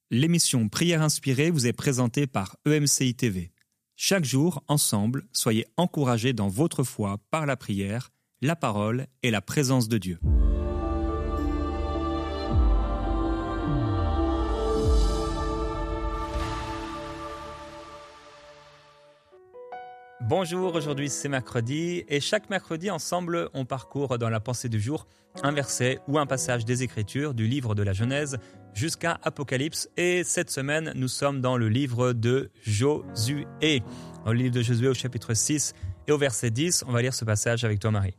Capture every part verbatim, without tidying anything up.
L'émission Prière inspirée vous est présentée par E M C I T V. Chaque jour, ensemble, soyez encouragés dans votre foi par la prière, la parole et la présence de Dieu. Bonjour, aujourd'hui c'est mercredi et chaque mercredi ensemble on parcourt dans la pensée du jour un verset ou un passage des Écritures du livre de la Genèse jusqu'à Apocalypse et cette semaine nous sommes dans le livre de Josué. Dans le livre de Josué au chapitre six et au verset dix, on va lire ce passage avec toi Marie.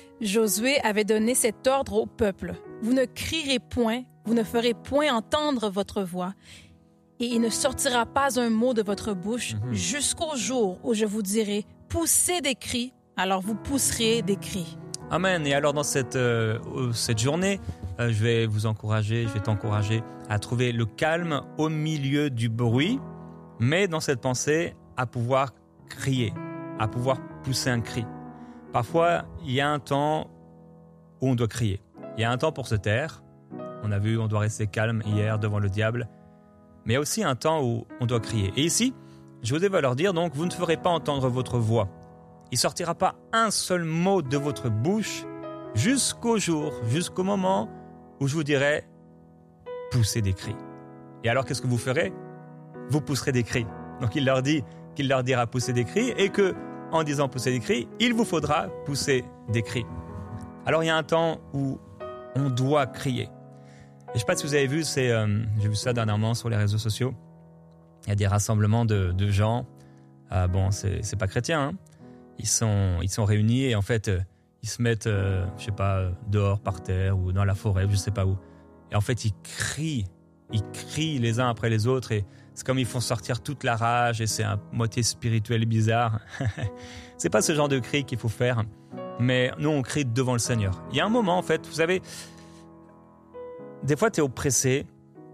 Josué avait donné cet ordre au peuple. Vous ne crierez point, vous ne ferez point entendre votre voix. Et il ne sortira pas un mot de votre bouche mm-hmm. jusqu'au jour où je vous dirai « poussez des cris », alors vous pousserez des cris. Amen. Et alors dans cette, euh, cette journée, euh, je vais vous encourager, je vais t'encourager à trouver le calme au milieu du bruit, mais dans cette pensée, à pouvoir crier, à pouvoir pousser un cri. Parfois, il y a un temps où on doit crier. Il y a un temps pour se taire. On a vu, on doit rester calme hier devant le diable. Mais il y a aussi un temps où on doit crier. Et ici, Josué va leur dire, donc, vous ne ferez pas entendre votre voix. Il ne sortira pas un seul mot de votre bouche jusqu'au jour, jusqu'au moment où je vous dirai, poussez des cris. Et alors, qu'est-ce que vous ferez ? Vous pousserez des cris. Donc, il leur dit qu'il leur dira pousser des cris et que, en disant pousser des cris, il vous faudra pousser des cris. Alors, il y a un temps où on doit crier. Et je ne sais pas si vous avez vu, c'est, euh, j'ai vu ça dernièrement sur les réseaux sociaux. Il y a des rassemblements de, de gens. Euh, bon, c'est, c'est pas chrétien. Hein. Ils sont, ils sont réunis et en fait, euh, ils se mettent, euh, je sais pas, dehors, par terre ou dans la forêt, je sais pas où. Et en fait, ils crient. Ils crient les uns après les autres et c'est comme ils font sortir toute la rage et c'est un moitié spirituel et bizarre. C'est pas ce genre de cri qu'il faut faire. Mais nous, on crie devant le Seigneur. Il y a un moment, en fait, vous savez... Des fois, tu es oppressé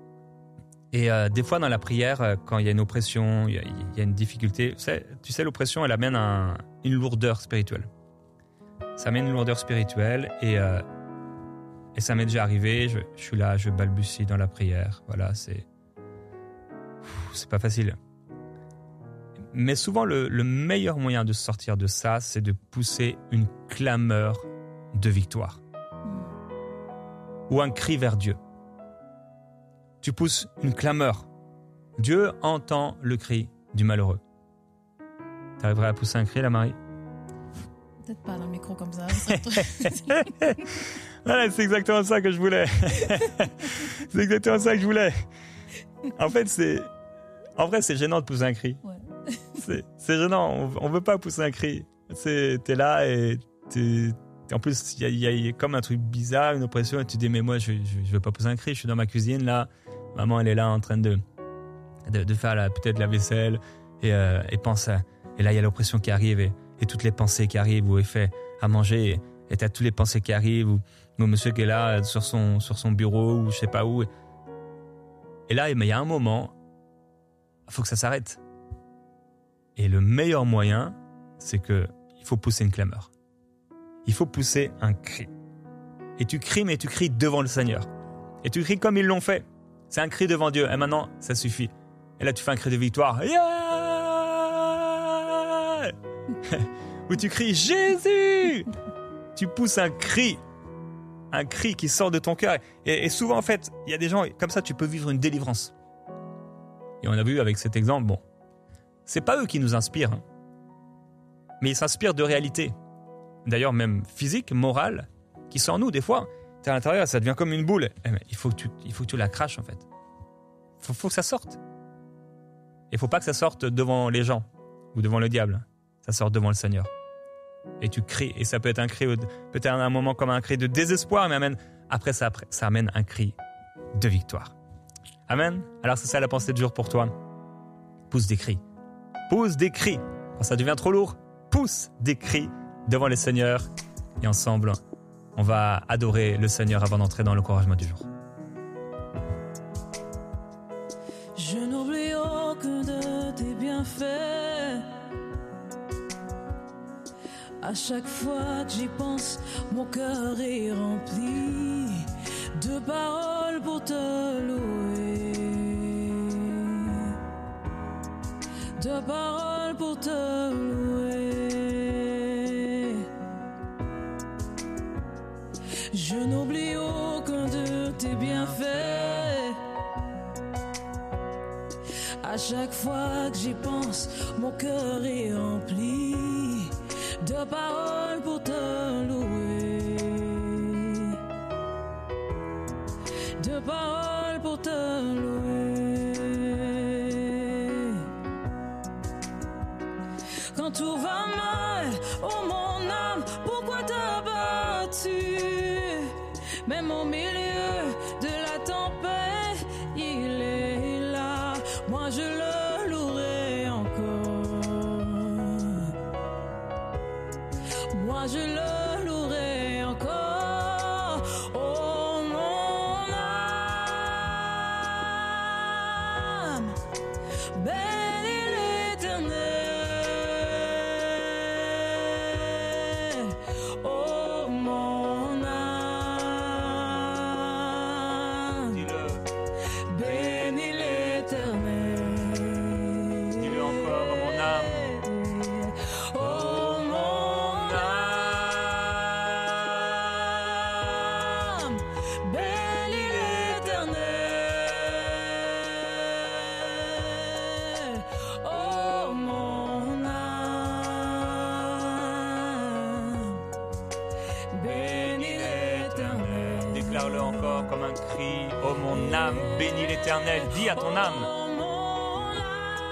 et euh, des fois, dans la prière, euh, quand il y a une oppression, il y a, il y a une difficulté, tu sais, tu sais, l'oppression, elle amène un, une lourdeur spirituelle. Ça amène une lourdeur spirituelle et, euh, et ça m'est déjà arrivé. Je, je suis là, je balbutie dans la prière. Voilà, c'est, c'est pas facile. Mais souvent, le, le meilleur moyen de sortir de ça, c'est de pousser une clameur de victoire. Ou un cri vers Dieu. Tu pousses une clameur. Dieu entend le cri du malheureux. Tu arriverais à pousser un cri, là, Marie ? Peut-être pas dans le micro comme ça. Voilà, c'est exactement ça que je voulais. C'est exactement ça que je voulais. En fait, c'est... En vrai, c'est gênant de pousser un cri. Ouais. C'est, c'est gênant. On ne veut pas pousser un cri. C'est... T'es là et t'es... En plus, il y, y, y a comme un truc bizarre, une oppression, et tu te dis, mais moi, je ne veux pas pousser un cri, je suis dans ma cuisine, là, maman, elle est là en train de, de, de faire la, peut-être la vaisselle, et, euh, et pense à, et là, il y a l'oppression qui arrive, et, et toutes les pensées qui arrivent, où elle fait à manger, et tu as toutes les pensées qui arrivent, ou, ou monsieur qui est là sur son, sur son bureau, ou je sais pas où. Et, et là, il y a un moment, il faut que ça s'arrête. Et le meilleur moyen, c'est qu'il faut pousser une clameur. Il faut pousser un cri. Et tu cries, mais tu cries devant le Seigneur. Et tu cries comme ils l'ont fait. C'est un cri devant Dieu. Et maintenant, ça suffit. Et là, tu fais un cri de victoire. Yeah Ou tu cries Jésus. Tu pousses un cri. Un cri qui sort de ton cœur. Et, et souvent, en fait, il y a des gens, comme ça, tu peux vivre une délivrance. Et on a vu avec cet exemple, bon, c'est pas eux qui nous inspirent. Hein, mais ils s'inspirent de réalité. D'ailleurs même physique, morale, qui sort nous des fois. T'es à l'intérieur, ça devient comme une boule. Eh ben, il faut que tu, il faut que tu la craches en fait. Il faut, faut que ça sorte. Il ne faut pas que ça sorte devant les gens ou devant le diable. Ça sort devant le Seigneur. Et tu cries. Et ça peut être un cri, peut-être à un moment comme un cri de désespoir, mais amène, après ça, après, ça amène un cri de victoire. Amen. Alors c'est ça la pensée du jour pour toi. Pousse des cris. Pousse des cris. Quand ça devient trop lourd, pousse des cris devant le Seigneur. Et ensemble, on va adorer le Seigneur avant d'entrer dans l'encouragement du jour. Je n'oublie aucun de tes bienfaits. À chaque fois que j'y pense, mon cœur est rempli de paroles pour te louer. de paroles pour te louer. Je n'oublie aucun de tes bienfaits. À chaque fois que j'y pense, mon cœur est rempli de paroles pour te louer. De paroles pour te louer. Quand tout va mal, oh mon âme, pourquoi t'as battu? Même au milieu de la tempête, il est là. Moi je le louerai encore. Moi je le louerai encore. Oh mon âme, bénis l'Éternel. Oh mon âme, Dis-le. bénis l'Éternel. Dis-le encore, oh mon âme. Oh mon âme, bénis l'Éternel. Oh mon âme, bénis l'Éternel. Déclare-le encore comme un cri. Oh mon âme, bénis l'Éternel. Dis à ton âme. Oh, mon âme,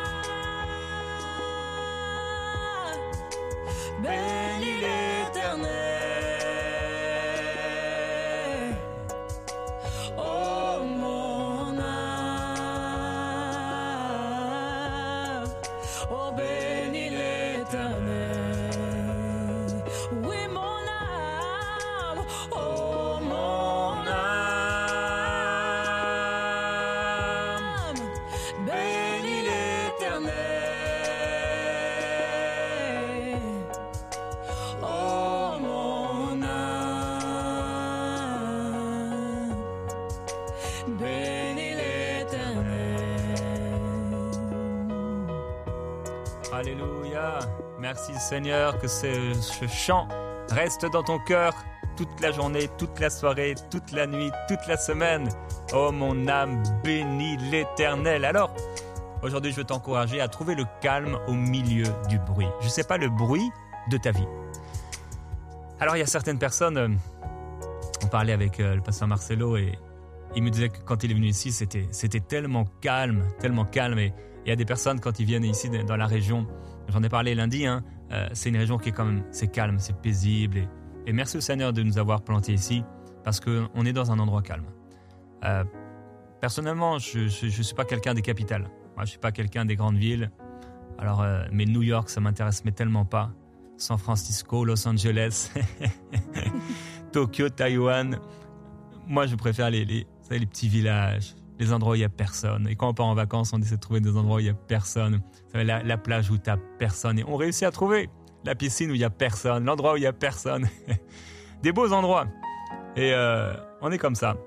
bénis l'Éternel. Oh mon âme, oh bénis l'Éternel. Oui mon âme, oh mon âme, bénis l'Éternel. Oh mon âme, bénis l'Éternel. Alléluia. Merci Seigneur que ce, ce chant reste dans ton cœur toute la journée, toute la soirée, toute la nuit, toute la semaine. Oh mon âme, bénis l'Éternel. Alors, aujourd'hui, je veux t'encourager à trouver le calme au milieu du bruit. Je ne sais pas le bruit de ta vie. Alors, il y a certaines personnes, euh, on parlait avec euh, le pasteur Marcelo et il me disait que quand il est venu ici, c'était, c'était tellement calme, tellement calme. Et il y a des personnes, quand ils viennent ici dans la région, j'en ai parlé lundi, hein, euh, c'est une région qui est quand même, c'est calme, c'est paisible. Et, et merci au Seigneur de nous avoir plantés ici parce qu'on est dans un endroit calme. Euh, personnellement, je ne suis pas quelqu'un des capitales. Moi, je ne suis pas quelqu'un des grandes villes. Alors, euh, mais New York, ça m'intéresse mais tellement pas. San Francisco, Los Angeles, Tokyo, Taïwan. Moi, je préfère les, les, vous savez, les petits villages, les endroits où il n'y a personne. Et quand on part en vacances, on essaie de trouver des endroits où il n'y a personne. Vous savez, la, la plage où tu n'as personne. Et on réussit à trouver la piscine où il n'y a personne, l'endroit où il n'y a personne. Des beaux endroits. Et euh, on est comme ça.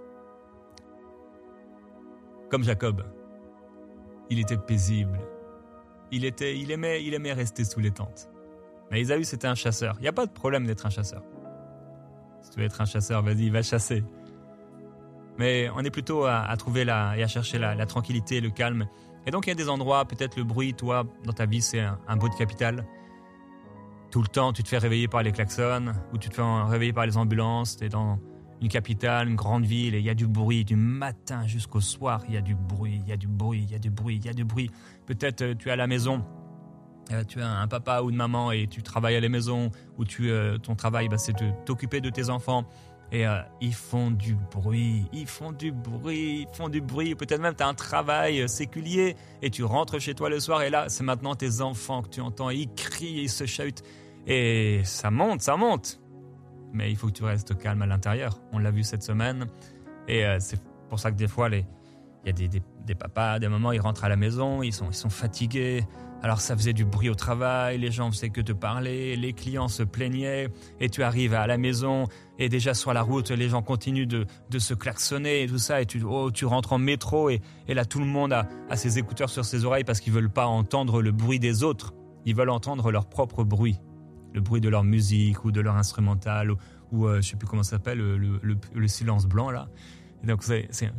Comme Jacob. Il était paisible. Il, était, il, aimait, il aimait rester sous les tentes. Mais Ésaü, c'était un chasseur. Il n'y a pas de problème d'être un chasseur. Si tu veux être un chasseur, vas-y, va chasser. Mais on est plutôt à, à trouver la, et à chercher la, la tranquillité, le calme. Et donc, il y a des endroits, peut-être le bruit, toi, dans ta vie, c'est un, un bruit de capitale. Tout le temps, tu te fais réveiller par les klaxons, ou tu te fais réveiller par les ambulances. Tu es dans une capitale, une grande ville, et il y a du bruit. Du matin jusqu'au soir, il y a du bruit, il y a du bruit, il y a du bruit, il y a du bruit. Peut-être euh, tu es à la maison, euh, tu as un papa ou une maman, et tu travailles à la maison, ou tu, euh, ton travail, bah, c'est de t'occuper de tes enfants. Et euh, ils font du bruit, ils font du bruit, ils font du bruit. Peut-être même tu as un travail séculier et tu rentres chez toi le soir et là, c'est maintenant tes enfants que tu entends. Ils crient, ils se chahutent et ça monte, ça monte. Mais il faut que tu restes calme à l'intérieur. On l'a vu cette semaine et euh, c'est pour ça que des fois, les, il y a des, des, des papas, des mamans, ils rentrent à la maison, ils sont, ils sont fatigués. Alors ça faisait du bruit au travail, les gens faisaient que te parler, les clients se plaignaient et tu arrives à la maison et déjà sur la route, les gens continuent de, de se klaxonner et tout ça et tu, oh, tu rentres en métro et, et là tout le monde a, a ses écouteurs sur ses oreilles parce qu'ils ne veulent pas entendre le bruit des autres, ils veulent entendre leur propre bruit, le bruit de leur musique ou de leur instrumental ou, ou euh, je ne sais plus comment ça s'appelle, le, le, le, le silence blanc là. Et donc c'est, c'est...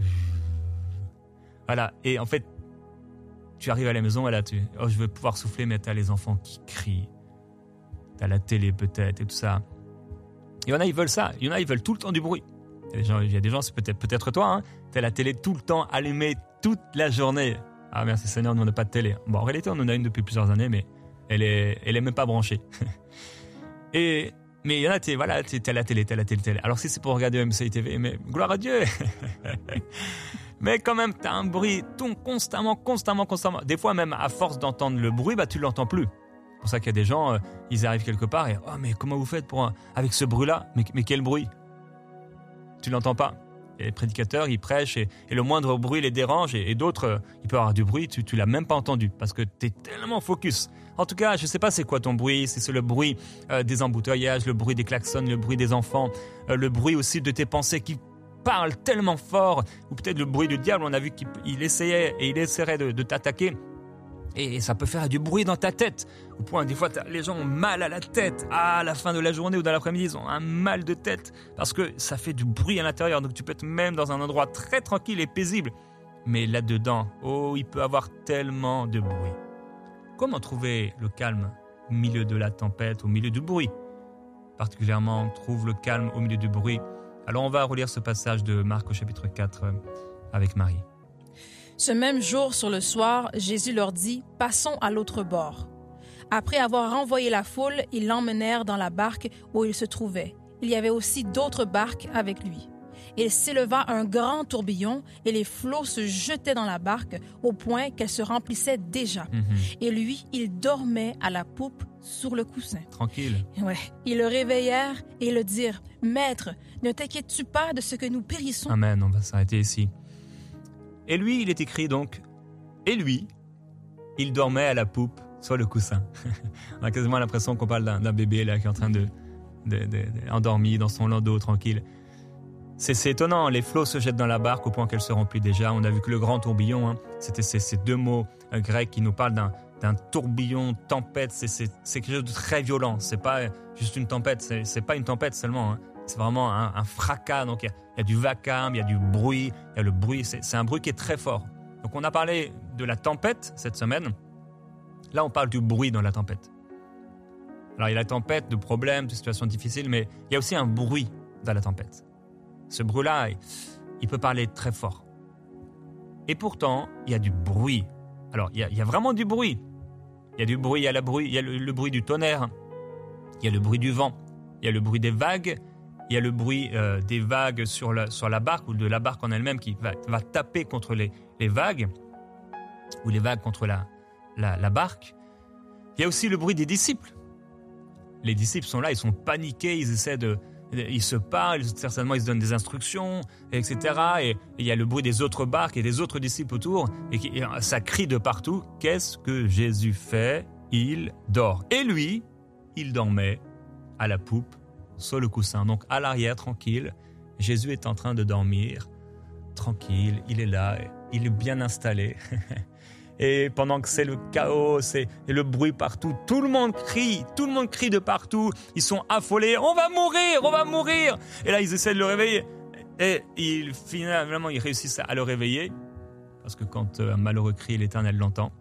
Voilà, et en fait, tu arrives à la maison et là, tu, oh, je veux pouvoir souffler, mais t'as les enfants qui crient. T'as la télé peut-être et tout ça. Il y en a, ils veulent ça. Il y en a, ils veulent tout le temps du bruit. Il y a des gens, il y a des gens c'est peut-être, peut-être toi, hein, t'as la télé tout le temps allumée toute la journée. Ah, merci Seigneur, nous on n'a pas de télé. Bon, en réalité, on en a une depuis plusieurs années, mais elle est, elle est même pas branchée. et, mais il y en a, t'es, voilà, t'es, t'as la télé, t'as la télé, télé. Alors si c'est pour regarder M C I T V, mais gloire à Dieu. Mais quand même, t'as un bruit tout, constamment, constamment, constamment. Des fois, même à force d'entendre le bruit, bah, tu l'entends plus. C'est pour ça qu'il y a des gens, euh, ils arrivent quelque part et « Oh, mais comment vous faites pour, euh, avec ce bruit-là mais, mais quel bruit ?» Tu l'entends pas. Et les prédicateurs, ils prêchent et, et le moindre bruit les dérange et, et d'autres, euh, il peut y avoir du bruit, tu, tu l'as même pas entendu parce que t'es tellement focus. En tout cas, je sais pas c'est quoi ton bruit, si c'est le bruit euh, des embouteillages, le bruit des klaxons, le bruit des enfants, euh, le bruit aussi de tes pensées qui parle tellement fort, ou peut-être le bruit du diable, on a vu qu'il essayait et il essaierait de, de t'attaquer, et ça peut faire du bruit dans ta tête, au point des fois les gens ont mal à la tête, à la fin de la journée ou dans l'après-midi, ils ont un mal de tête, parce que ça fait du bruit à l'intérieur, donc tu peux être même dans un endroit très tranquille et paisible, mais là-dedans, oh, il peut avoir tellement de bruit. Comment trouver le calme au milieu de la tempête, au milieu du bruit? Particulièrement, on trouve le calme au milieu du bruit. Alors on va relire ce passage de Marc au chapitre quatre avec Marie. Ce même jour, sur le soir, Jésus leur dit « Passons à l'autre bord ». Après avoir renvoyé la foule, ils l'emmenèrent dans la barque où il se trouvait. Il y avait aussi d'autres barques avec lui. Il s'éleva un grand tourbillon et les flots se jetaient dans la barque au point qu'elle se remplissait déjà. Mm-hmm. Et lui, il dormait à la poupe sur le coussin. Tranquille. Ouais. Ils le réveillèrent et le dirent « Maître, ne t'inquiètes-tu pas de ce que nous périssons ?» Amen, on va s'arrêter ici. Et lui, il est écrit donc, et lui, il dormait à la poupe sur le coussin. On a quasiment l'impression qu'on parle d'un, d'un bébé là qui est en train de, de, de, de endormi dans son landau tranquille. C'est, c'est étonnant, les flots se jettent dans la barque au point qu'elle se remplit déjà. On a vu que le grand tourbillon, hein, c'était ces, ces deux mots euh, grecs qui nous parlent d'un, d'un tourbillon, tempête. C'est, c'est, c'est quelque chose de très violent. C'est pas juste une tempête, c'est, c'est pas une tempête seulement. Hein. C'est vraiment un, un fracas. Donc il y, y a du vacarme, il y a du bruit, il y a le bruit. C'est, c'est un bruit qui est très fort. Donc on a parlé de la tempête cette semaine. Là, on parle du bruit dans la tempête. Alors il y a la tempête, de problèmes, de situations difficiles, mais il y a aussi un bruit dans la tempête. Ce bruit-là, il peut parler très fort. Et pourtant, il y a du bruit. Alors, il y a, il y a vraiment du bruit. Il y a du bruit, il y a, la bruit, il y a le, le bruit du tonnerre. Il y a le bruit du vent. Il y a le bruit des vagues. Il y a le bruit euh, des vagues sur la, sur la barque ou de la barque en elle-même qui va, va taper contre les, les vagues ou les vagues contre la, la, la barque. Il y a aussi le bruit des disciples. Les disciples sont là, ils sont paniqués, ils essaient de... Ils se parlent, certainement ils se donnent des instructions, et cetera. Et il y a le bruit des autres barques et des autres disciples autour. Et, qui, et ça crie de partout. Qu'est-ce que Jésus fait? Il dort. Et lui, il dormait à la poupe, sur le coussin. Donc à l'arrière, tranquille. Jésus est en train de dormir. Tranquille, il est là, il est bien installé. Et pendant que c'est le chaos, c'est le bruit partout, tout le monde crie, tout le monde crie de partout. Ils sont affolés, on va mourir, on va mourir. Et là, ils essaient de le réveiller. Et ils, finalement, ils réussissent à le réveiller. Parce que quand un malheureux crie, l'Éternel l'entend.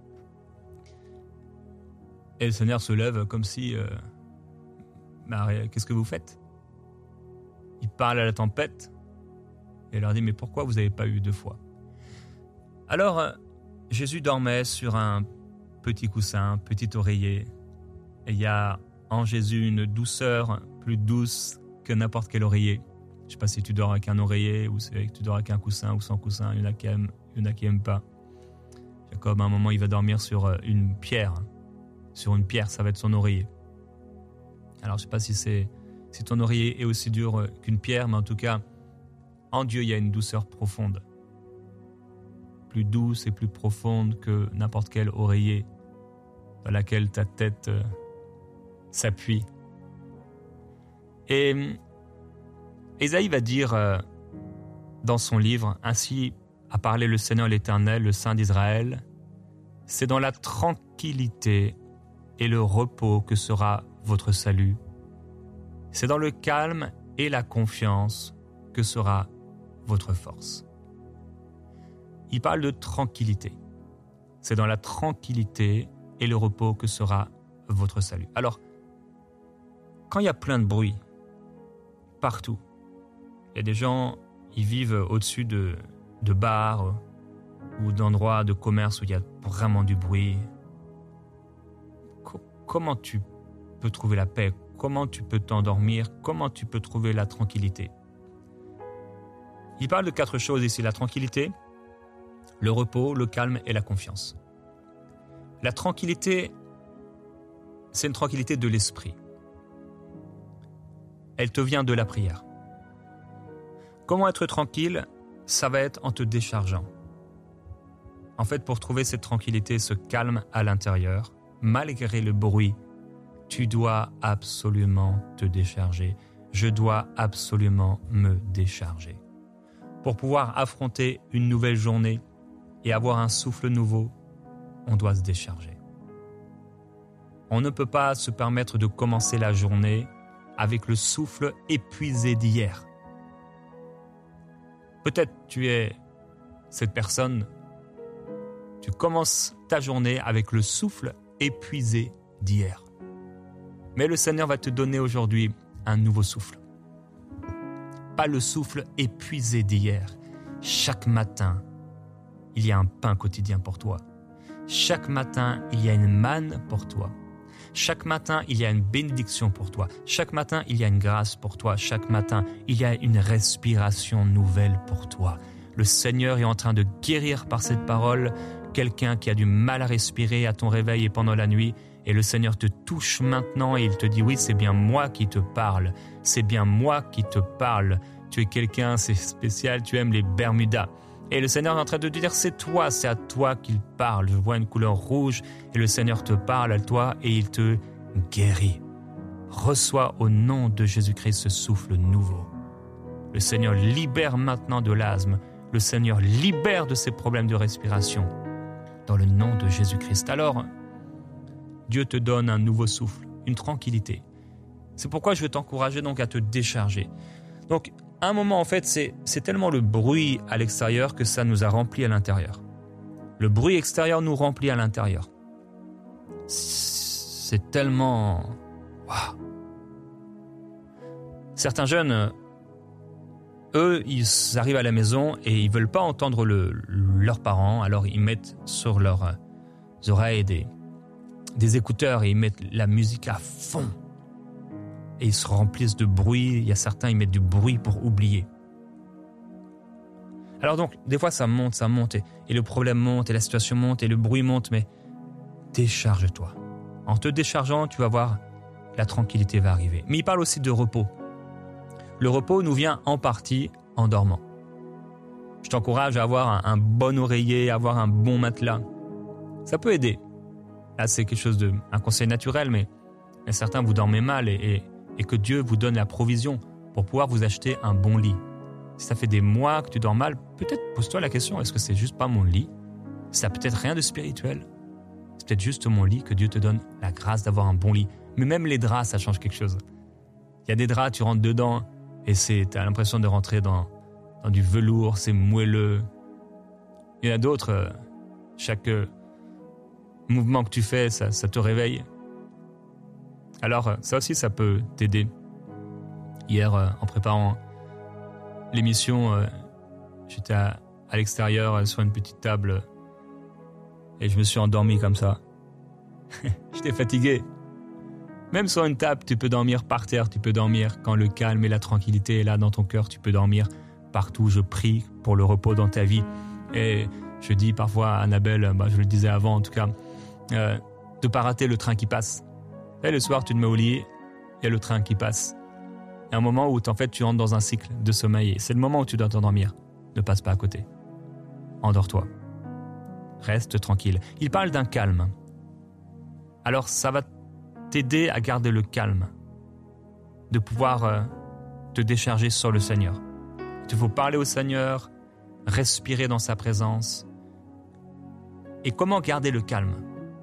Et le Seigneur se lève comme si... Euh, bah, qu'est-ce que vous faites? Il parle à la tempête. Et il leur dit, mais pourquoi vous n'avez pas eu deux fois? Alors... Jésus dormait sur un petit coussin, un petit oreiller. Et il y a en Jésus une douceur plus douce que n'importe quel oreiller. Je ne sais pas si tu dors avec un oreiller ou si tu dors avec un coussin ou sans coussin. Il y en a qui aiment, il y en a qui n'aiment pas. Jacob, à un moment, il va dormir sur une pierre. Sur une pierre, ça va être son oreiller. Alors, je ne sais pas si, c'est, si ton oreiller est aussi dur qu'une pierre, mais en tout cas, en Dieu, il y a une douceur profonde. plus douce et plus profonde que n'importe quel oreiller dans laquelle ta tête euh, s'appuie. Et Ésaïe va dire euh, dans son livre, « Ainsi a parlé le Seigneur l'Éternel, le Saint d'Israël, c'est dans la tranquillité et le repos que sera votre salut. C'est dans le calme et la confiance que sera votre force. » Il parle de tranquillité. C'est dans la tranquillité et le repos que sera votre salut. Alors, quand il y a plein de bruit, partout, il y a des gens, ils vivent au-dessus de, de bars ou d'endroits de commerce où il y a vraiment du bruit. Co- comment tu peux trouver la paix? Comment tu peux t'endormir? Comment tu peux trouver la tranquillité? Il parle de quatre choses ici, la tranquillité, le repos, le calme et la confiance. La tranquillité, c'est une tranquillité de l'esprit. Elle te vient de la prière. Comment être tranquille? Ça va être en te déchargeant. En fait, pour trouver cette tranquillité, ce calme à l'intérieur, malgré le bruit, tu dois absolument te décharger. Je dois absolument me décharger. Pour pouvoir affronter une nouvelle journée et avoir un souffle nouveau, on doit se décharger. On ne peut pas se permettre de commencer la journée avec le souffle épuisé d'hier. Peut-être tu es cette personne, tu commences ta journée avec le souffle épuisé d'hier. Mais le Seigneur va te donner aujourd'hui un nouveau souffle. Pas le souffle épuisé d'hier. Chaque matin, il y a un pain quotidien pour toi. Chaque matin, il y a une manne pour toi. Chaque matin, il y a une bénédiction pour toi. Chaque matin, il y a une grâce pour toi. Chaque matin, il y a une respiration nouvelle pour toi. Le Seigneur est en train de guérir par cette parole quelqu'un qui a du mal à respirer à ton réveil et pendant la nuit. Et le Seigneur te touche maintenant et il te dit « Oui, c'est bien moi qui te parle. C'est bien moi qui te parle. Tu es quelqu'un, c'est spécial, tu aimes les Bermudas. » Et le Seigneur est en train de te dire, c'est toi, c'est à toi qu'il parle. Je vois une couleur rouge et le Seigneur te parle à toi et il te guérit. Reçois au nom de Jésus-Christ ce souffle nouveau. Le Seigneur libère maintenant de l'asthme. Le Seigneur libère de ses problèmes de respiration. Dans le nom de Jésus-Christ. Alors, Dieu te donne un nouveau souffle, une tranquillité. C'est pourquoi je veux t'encourager donc à te décharger. Donc, à un moment, en fait, c'est, c'est tellement le bruit à l'extérieur que ça nous a remplis à l'intérieur. Le bruit extérieur nous remplit à l'intérieur. C'est tellement... Waouh! Certains jeunes, eux, ils arrivent à la maison et ils ne veulent pas entendre le, leurs parents, alors ils mettent sur leurs oreilles des, des écouteurs et ils mettent la musique à fond. Et ils se remplissent de bruit. Il y a certains, ils mettent du bruit pour oublier. Alors donc, des fois, ça monte, ça monte, et, et le problème monte, et la situation monte, et le bruit monte, mais décharge-toi. En te déchargeant, tu vas voir, la tranquillité va arriver. Mais il parle aussi de repos. Le repos nous vient en partie en dormant. Je t'encourage à avoir un, un bon oreiller, à avoir un bon matelas. Ça peut aider. Là, c'est quelque chose de, un conseil naturel, mais, mais certains, vous dormez mal, et, et et que Dieu vous donne la provision pour pouvoir vous acheter un bon lit. Si ça fait des mois que tu dors mal, peut-être pose-toi la question, est-ce que c'est juste pas mon lit? Ça n'a peut-être rien de spirituel. C'est peut-être juste mon lit que Dieu te donne la grâce d'avoir un bon lit. Mais même les draps, ça change quelque chose. Il y a des draps, tu rentres dedans et c'est, tu as l'impression de rentrer dans, dans du velours, c'est moelleux. Il y en a d'autres, euh, chaque euh, mouvement que tu fais, ça, ça te réveille. Alors, ça aussi, ça peut t'aider. Hier, euh, en préparant l'émission, euh, j'étais à, à l'extérieur euh, sur une petite table euh, et je me suis endormi comme ça. J'étais fatigué. Même sur une table, tu peux dormir par terre, tu peux dormir quand le calme et la tranquillité est là dans ton cœur, tu peux dormir partout. Je prie pour le repos dans ta vie. Et je dis parfois à Annabelle, bah, je le disais avant en tout cas, euh, de ne pas rater le train qui passe. Et le soir, tu te mets au lit, il y a le train qui passe. Il y a un moment où en fait, tu entres dans un cycle de sommeil. Et c'est le moment où tu dois t'endormir. Ne passe pas à côté. Endors-toi. Reste tranquille. Il parle d'un calme. Alors ça va t'aider à garder le calme, de pouvoir euh, te décharger sur le Seigneur. Il faut parler au Seigneur, respirer dans sa présence. Et comment garder le calme?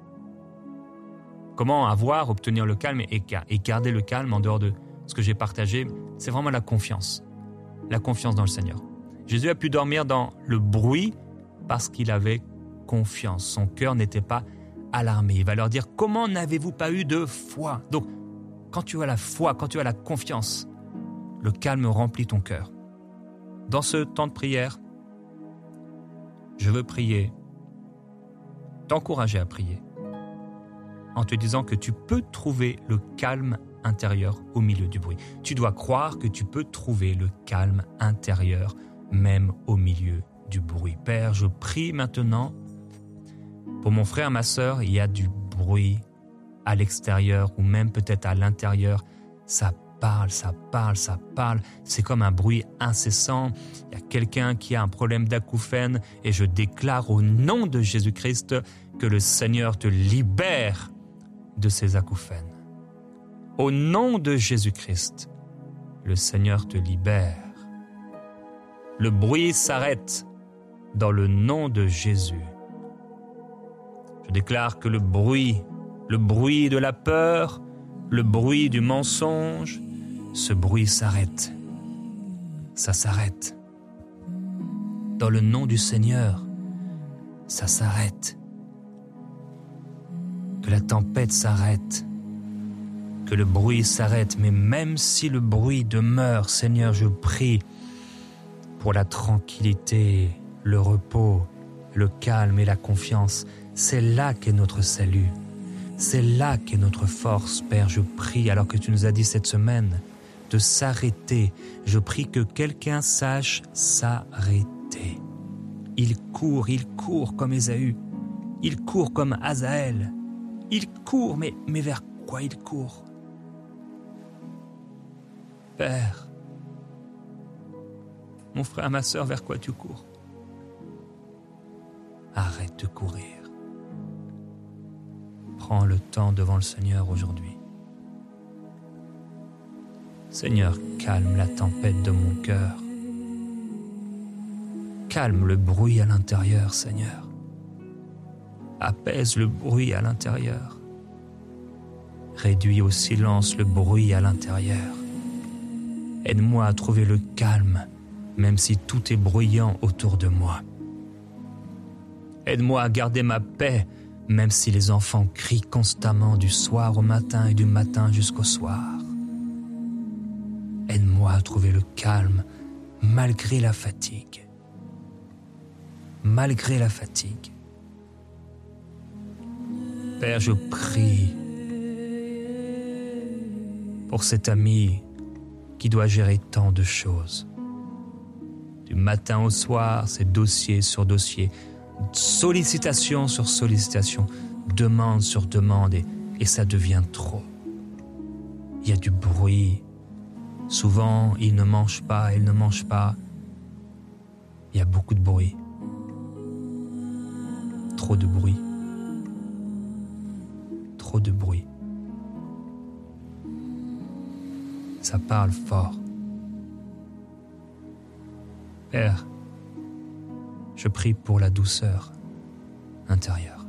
Comment avoir, obtenir le calme et, et garder le calme en dehors de ce que j'ai partagé? C'est vraiment la confiance. La confiance dans le Seigneur. Jésus a pu dormir dans le bruit parce qu'il avait confiance. Son cœur n'était pas alarmé. Il va leur dire, comment n'avez-vous pas eu de foi? Donc, quand tu as la foi, quand tu as la confiance, le calme remplit ton cœur. Dans ce temps de prière, je veux prier, t'encourager à prier, en te disant que tu peux trouver le calme intérieur au milieu du bruit. Tu dois croire que tu peux trouver le calme intérieur même au milieu du bruit. Père, je prie maintenant pour mon frère, ma sœur, il y a du bruit à l'extérieur ou même peut-être à l'intérieur. Ça parle, ça parle, ça parle. C'est comme un bruit incessant. Il y a quelqu'un qui a un problème d'acouphène et je déclare au nom de Jésus-Christ que le Seigneur te libère de ces acouphènes. Au nom de Jésus-Christ, le Seigneur te libère. Le bruit s'arrête dans le nom de Jésus. Je déclare que le bruit, le bruit de la peur, le bruit du mensonge, ce bruit s'arrête. Ça s'arrête. Dans le nom du Seigneur, ça s'arrête. Que la tempête s'arrête. Que le bruit s'arrête. Mais même si le bruit demeure, Seigneur, je prie pour la tranquillité, le repos, le calme et la confiance. C'est là qu'est notre salut. C'est là qu'est notre force, Père. Je prie, alors que tu nous as dit cette semaine, de s'arrêter. Je prie que quelqu'un sache s'arrêter. Il court, il court comme Ésaü. Il court comme Azaël. Il court, mais, mais vers quoi il court? Père, mon frère, ma sœur, vers quoi tu cours? Arrête de courir. Prends le temps devant le Seigneur aujourd'hui. Seigneur, calme la tempête de mon cœur. Calme le bruit à l'intérieur, Seigneur. Apaise le bruit à l'intérieur. Réduis au silence le bruit à l'intérieur. Aide-moi à trouver le calme, même si tout est bruyant autour de moi. Aide-moi à garder ma paix, même si les enfants crient constamment du soir au matin et du matin jusqu'au soir. Aide-moi à trouver le calme malgré la fatigue. Malgré la fatigue. Père, je prie pour cet ami qui doit gérer tant de choses. Du matin au soir, c'est dossier sur dossier, sollicitation sur sollicitation, demande sur demande, et, et ça devient trop. Il y a du bruit. Souvent, il ne mange pas, il ne mange pas. Il y a beaucoup de bruit. Trop de bruit. Trop de bruit. Ça parle fort. Père, je prie pour la douceur intérieure.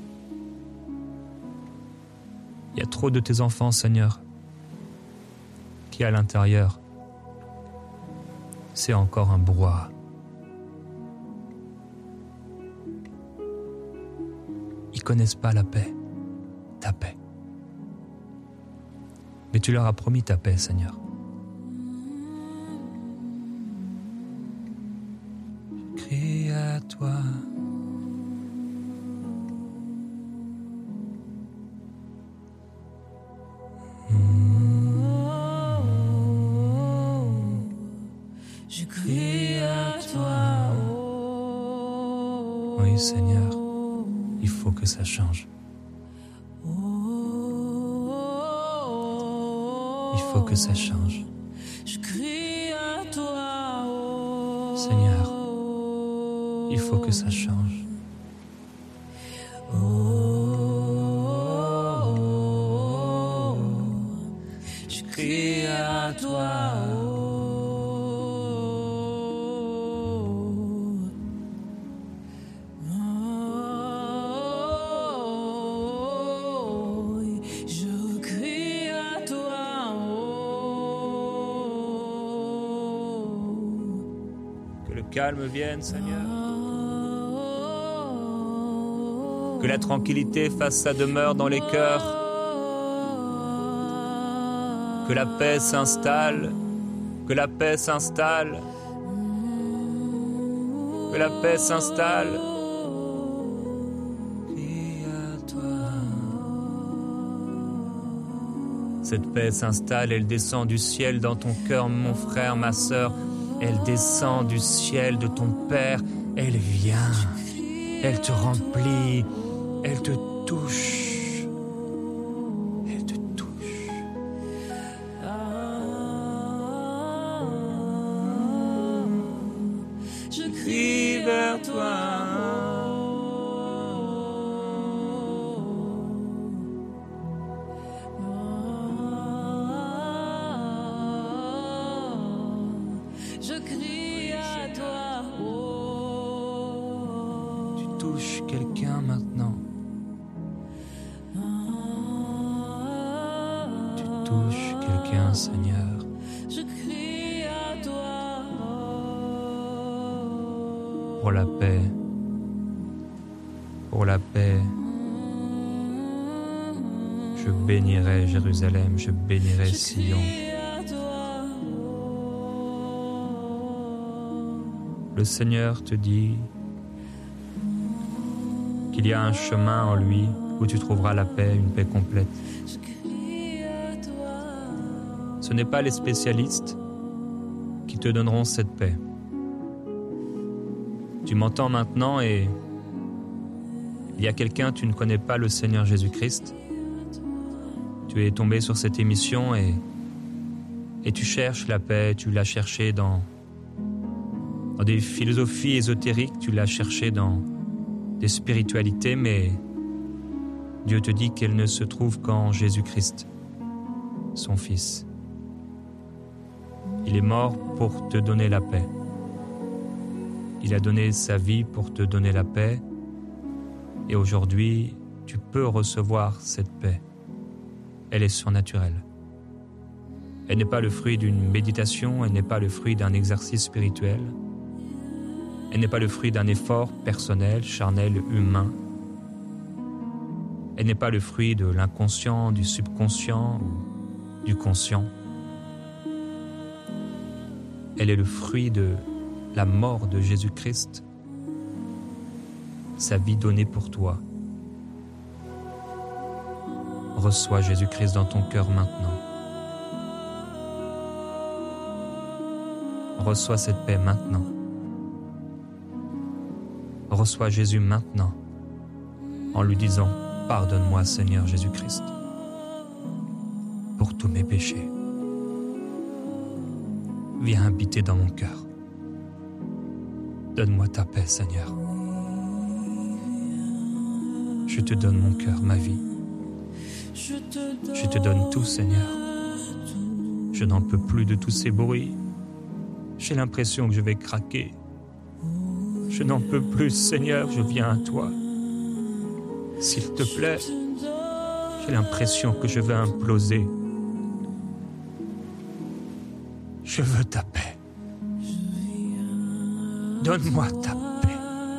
Il y a trop de tes enfants, Seigneur, qui à l'intérieur, c'est encore un brouhaha. Ils ne connaissent pas la paix, ta paix. Mais tu leur as promis ta paix, Seigneur. Je crie à toi. Je crie à toi. Oui, Seigneur, il faut que ça change. Il faut que ça change. Je crie à toi. Seigneur, il faut que ça change. à toi. Je crie à toi. Que le calme vienne, Seigneur. Que la tranquillité fasse sa demeure dans les cœurs. Que la paix s'installe. Que la paix s'installe. Que la paix s'installe. Crie à toi. Cette paix s'installe, elle descend du ciel dans ton cœur, mon frère, ma sœur. Elle descend du ciel de ton Père. Elle vient. Elle te remplit. Elle te touche. Elle te touche. Je crie vers toi. Je crie à toi. Tu touches quelqu'un maintenant. Tu touches quelqu'un, Seigneur. Je crie à toi. Pour la paix. Pour la paix. Je bénirai Jérusalem, je bénirai Je Sion. crie à toi. Le Seigneur te dit qu'il y a un chemin en lui où tu trouveras la paix, une paix complète. Je crie à toi. Ce n'est pas les spécialistes qui te donneront cette paix. Tu m'entends maintenant et il y a quelqu'un, tu ne connais pas le Seigneur Jésus-Christ. Tu es tombé sur cette émission et, et tu cherches la paix, tu l'as cherchée dans, dans des philosophies ésotériques, tu l'as cherchée dans des spiritualités, mais Dieu te dit qu'elle ne se trouve qu'en Jésus-Christ, son Fils. Il est mort pour te donner la paix. Il a donné sa vie pour te donner la paix. Et aujourd'hui, tu peux recevoir cette paix. Elle est surnaturelle. Elle n'est pas le fruit d'une méditation, elle n'est pas le fruit d'un exercice spirituel. Elle n'est pas le fruit d'un effort personnel, charnel, humain. Elle n'est pas le fruit de l'inconscient, du subconscient ou du conscient. Elle est le fruit de la mort de Jésus-Christ, sa vie donnée pour toi. Reçois Jésus-Christ dans ton cœur maintenant. Reçois cette paix maintenant. Reçois Jésus maintenant en lui disant « Pardonne-moi Seigneur Jésus-Christ pour tous mes péchés. Viens habiter dans mon cœur. Donne-moi ta paix Seigneur. Je te donne mon cœur, ma vie. Je te donne tout Seigneur. Je n'en peux plus de tous ces bruits. J'ai l'impression que je vais craquer. Je n'en peux plus, Seigneur, je viens à toi. S'il te plaît, j'ai l'impression que je vais imploser. Je veux ta paix. Donne-moi ta paix.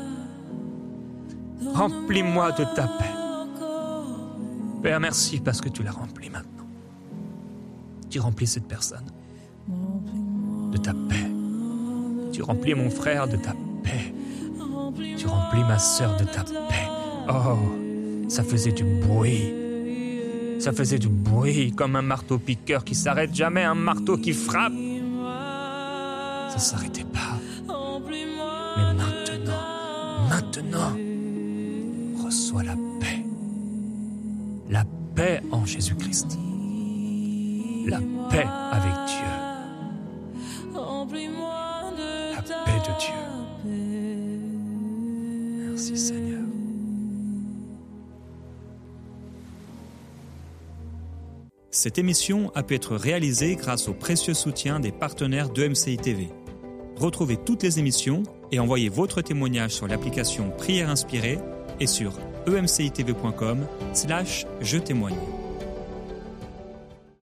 Remplis-moi de ta paix. Père, merci parce que tu l'as rempli maintenant. Tu remplis cette personne de ta paix. Tu remplis mon frère de ta paix. Tu remplis ma sœur de ta paix. Oh, ça faisait du bruit. Ça faisait du bruit comme un marteau-piqueur qui s'arrête jamais, un marteau qui frappe. Ça s'arrêtait pas. Mais maintenant, maintenant, reçois la paix. La paix en Jésus-Christ. La paix avec Dieu. La paix de Dieu. Merci Seigneur. Cette émission a pu être réalisée grâce au précieux soutien des partenaires d'E M C I T V. Retrouvez toutes les émissions et envoyez votre témoignage sur l'application Prière Inspirée et sur e m c i t v point com slash je témoigne.